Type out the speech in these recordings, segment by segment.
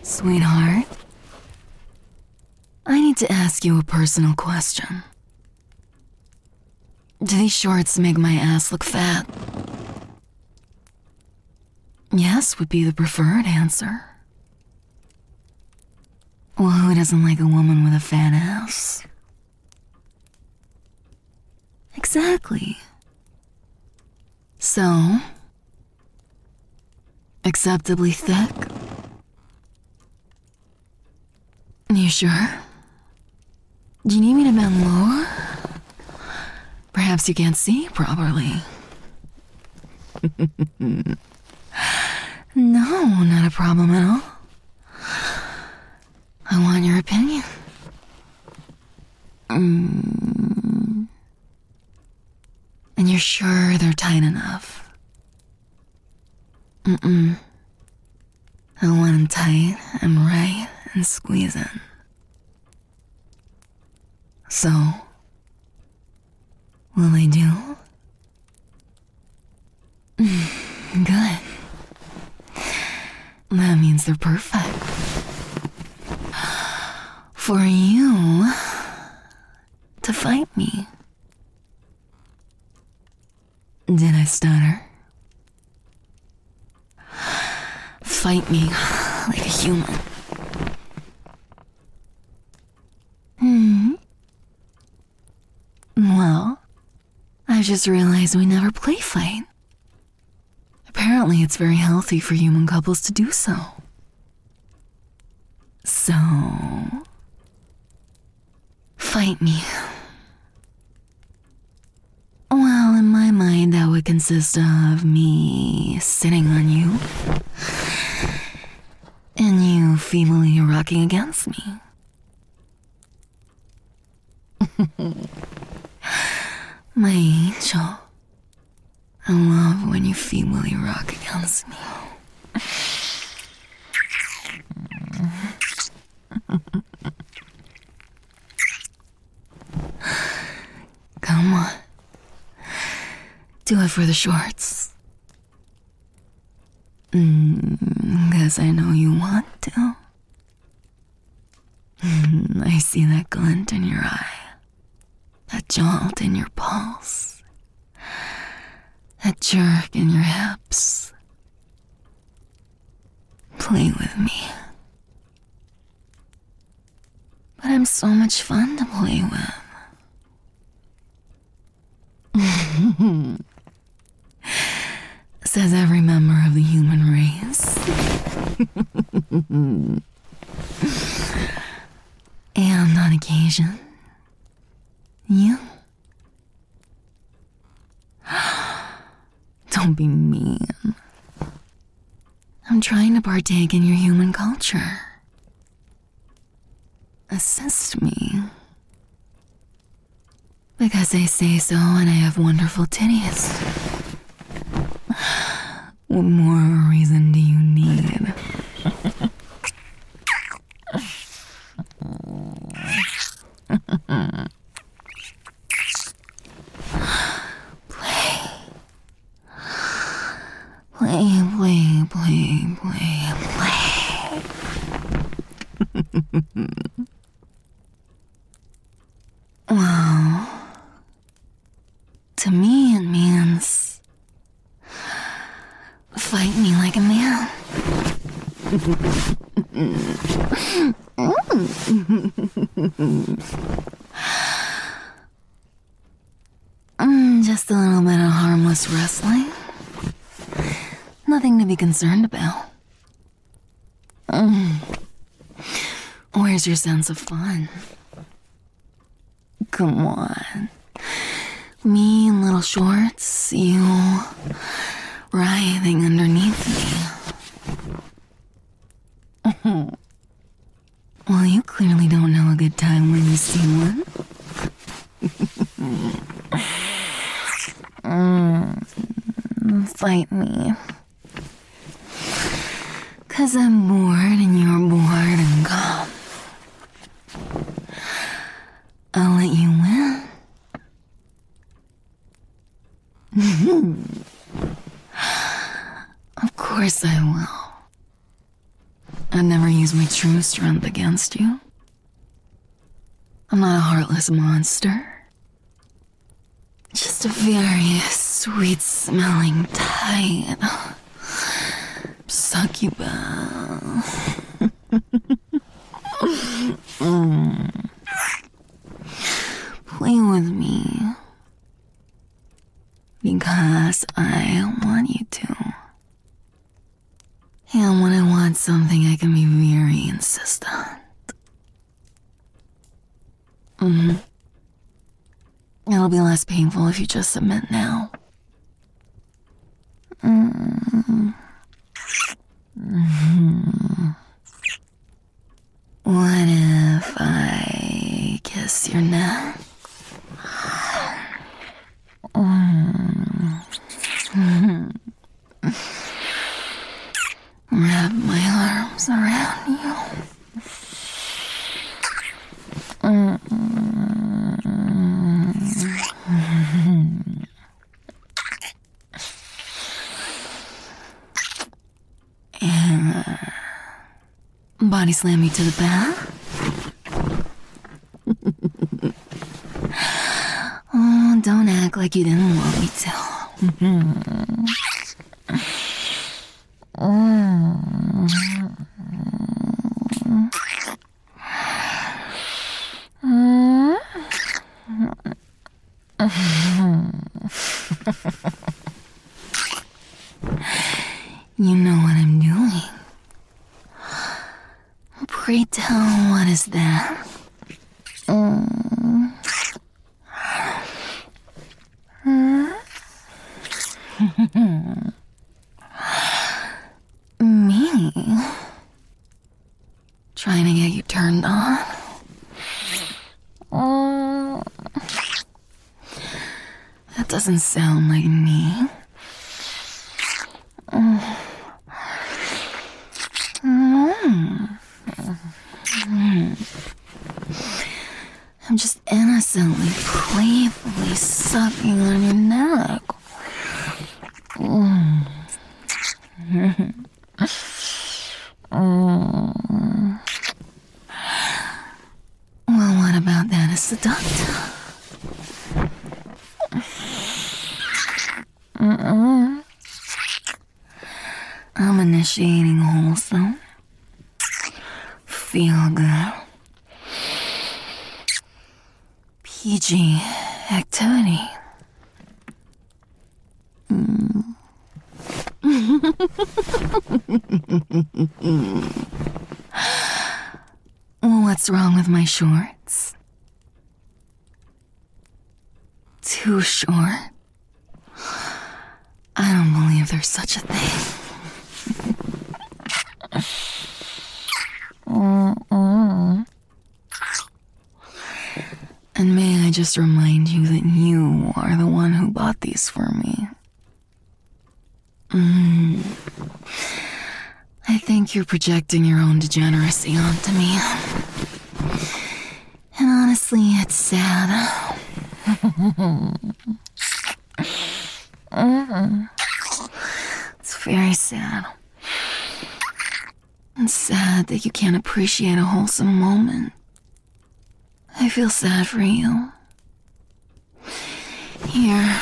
Sweetheart, I need to ask you a personal question. Do these shorts make my ass look fat? Yes would be the preferred answer. Well, who doesn't like a woman with a fat ass? Exactly. So, acceptably thick? You sure? Do you need me to bend lower? Perhaps you can't see properly. No, not a problem at all. I want your opinion. And you're sure they're tight enough? I want them tight and right and squeezing. So, will they do? Good. That means they're perfect. For you to fight me. Did I stutter? Fight me like a human. Well, I just realized we never play fight. Apparently it's very healthy for human couples to do so. So, fight me. Well, in my mind, that would consist of me sitting on you and you feebly rocking against me. My angel, I love when you feebly rock against me. Come on. Do it for the shorts. 'Cause I know you want to. I see that glint in your eye. That jolt in your pulse. That jerk in your hips. Play with me. But I'm so much fun to play with. Says every member of the human race. And on occasion, you. Don't be mean. I'm trying to partake in your human culture. Assist me. Because I say so and I have wonderful titties. What more of a reason do you need? Play. Well, to me it means fight me like a man. Just a little bit of harmless wrestling. Nothing to be concerned about. Where's your sense of fun? Come on. Me in little shorts, you writhing underneath me. Well, you clearly don't know a good time when you see one. Fight me. 'Cause I'm bored and you're bored and come. I'll let you win. Of course I will. I'd never use my true strength against you. I'm not a heartless monster. Just a very sweet-smelling tight succubus. Play with me. Because I want you to. And when I want something, I can be very insistent. It'll be less painful if you just submit now. What if I kiss your neck? Wrap my arms around you. And body slam you to the back. Oh, don't act like you didn't want me to. You know what I'm doing. Pray tell, what is that? Me? Trying to get you turned on? That doesn't sound like me. I'm just innocently, playfully sucking on your neck. Well, what about that is seductive? I'm initiating wholesome, feel good, PG activity. What's wrong with my shorts? Too short? I don't believe there's such a thing. And may I just remind you that you are the one who bought these for me. I think you're projecting your own degeneracy onto me. And honestly, it's sad. It's very sad. It's sad that you can't appreciate a wholesome moment. I feel sad for you. Here.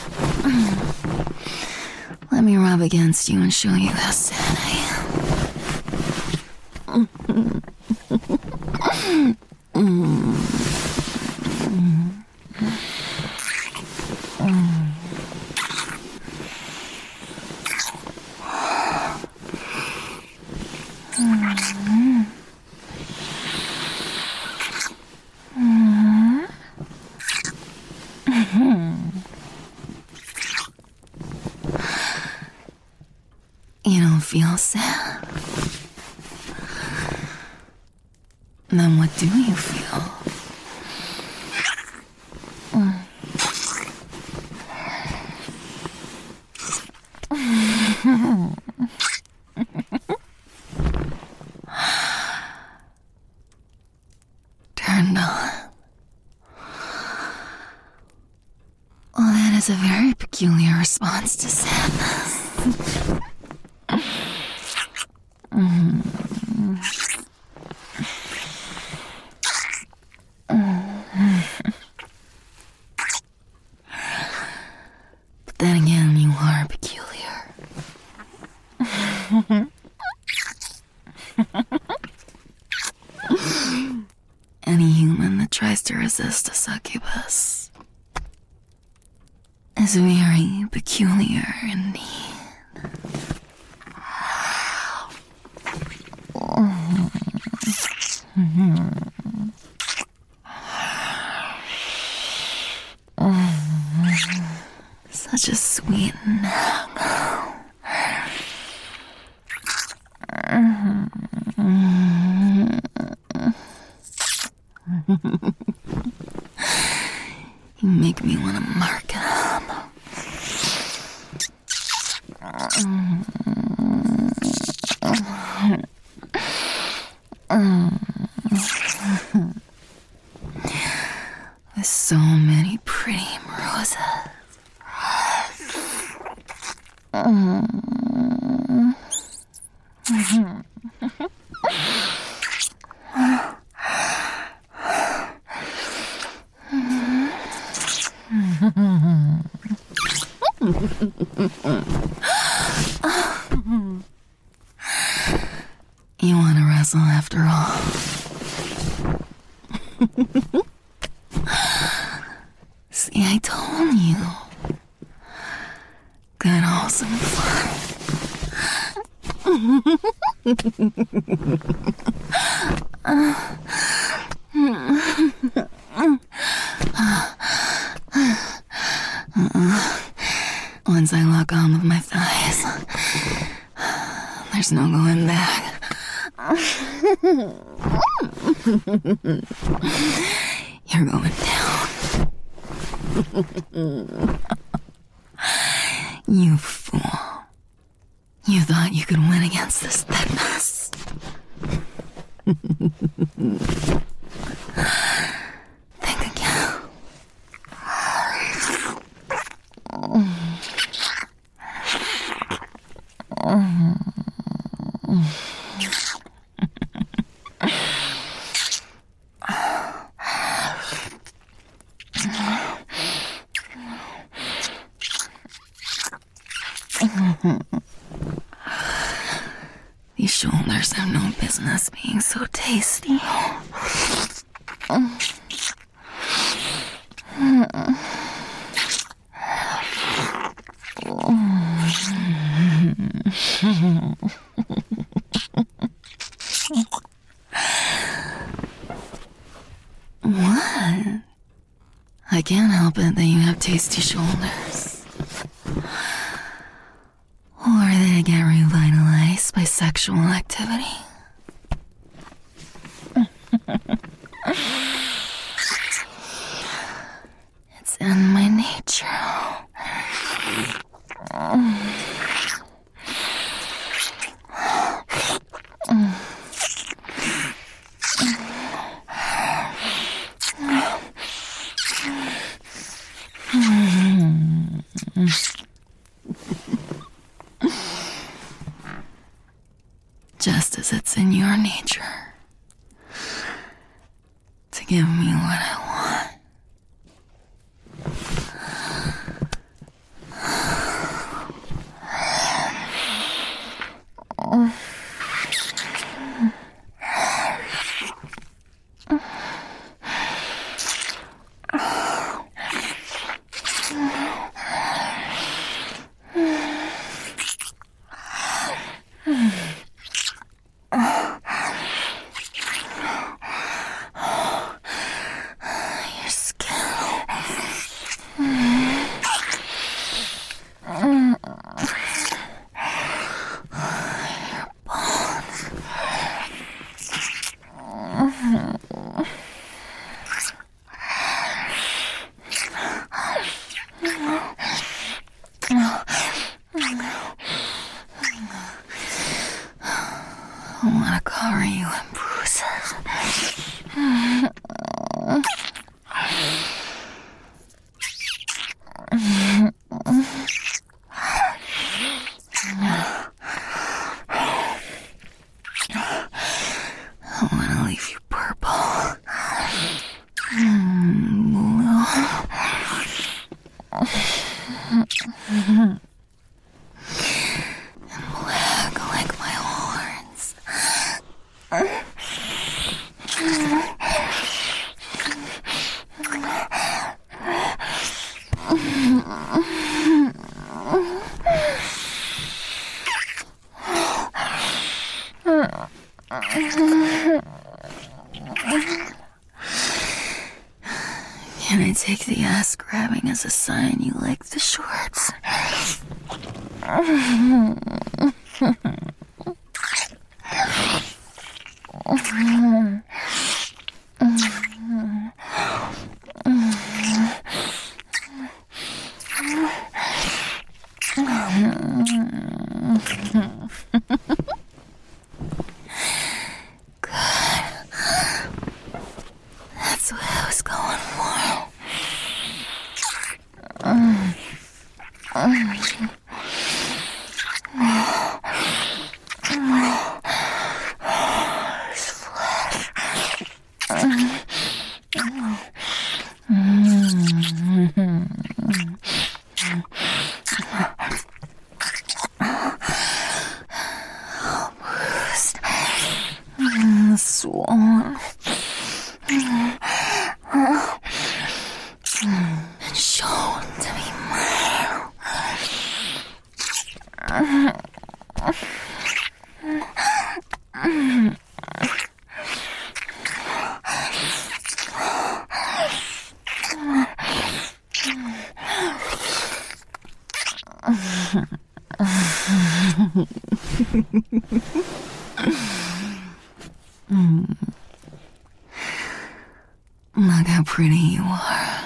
Let me rub against you and show you how sad I am. You don't feel sad? Then what do you feel? Turned on. Well, that is a very peculiar response to sadness. resist a succubus is very peculiar indeed. Such a sweet nap. You make me want to mark it up. With so many pretty roses. You want to wrestle after all? See, I told you. Good, wholesome fun. Once I lock on with my thighs, there's no going back. You're going down. You fool. You thought you could win against this thickness. Think again. These shoulders have no business being so tasty. What? I can't help it that you have tasty shoulders. Or that I get revitalized by sexual activity. It's in my nature. Just as it's in your nature to give me what I want. I want to cover you in bruises. I want to leave you purple. Blue. And black like my horns. Can I take the ass grabbing as a sign you like the shorts? That's what I was going for. Bruised. Swollen. And shown to be mine. Look how pretty you are.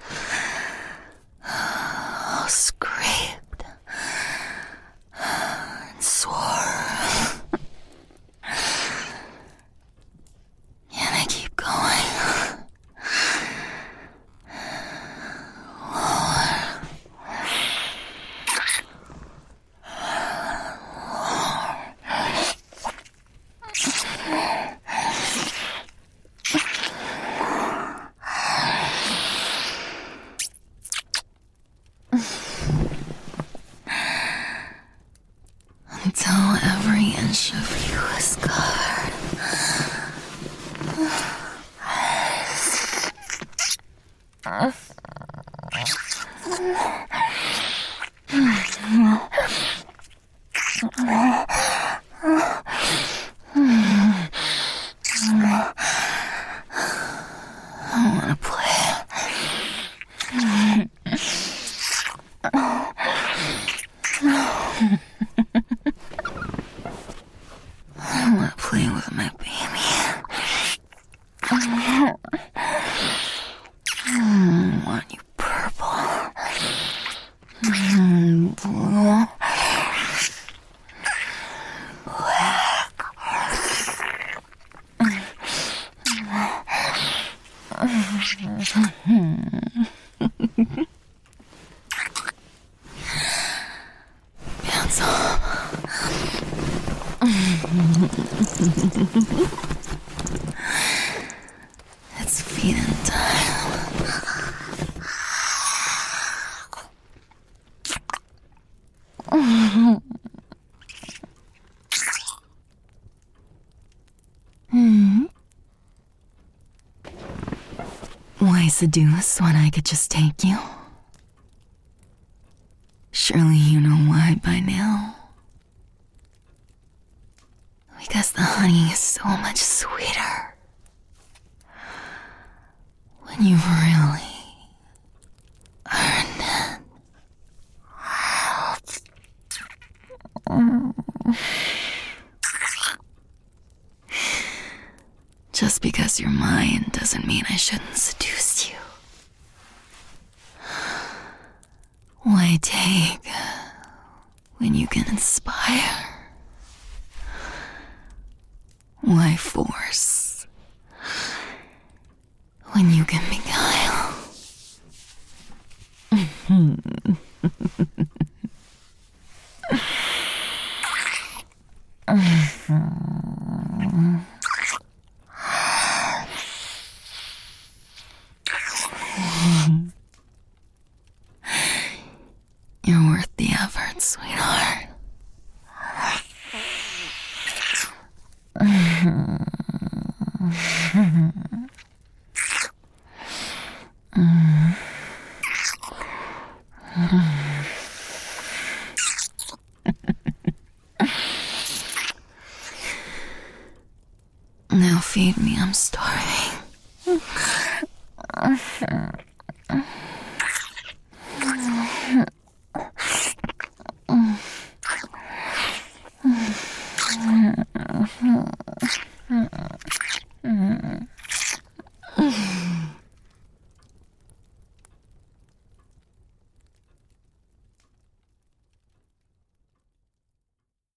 All scraped and sore. And I keep going. Until every inch of you is covered. I wanna play. I wanna play with my baby. I want you purple. Blue. Hands up. It's feeding time. Why seduce when I could just take you? Surely you know why by now. Because the honey is so much sweeter when you've really earned it. Just because you're mine doesn't mean I shouldn't seduce you. Why take when you can inspire? Why force when you can beguile? You're worth the effort, sweetheart. Now feed me, I'm starving.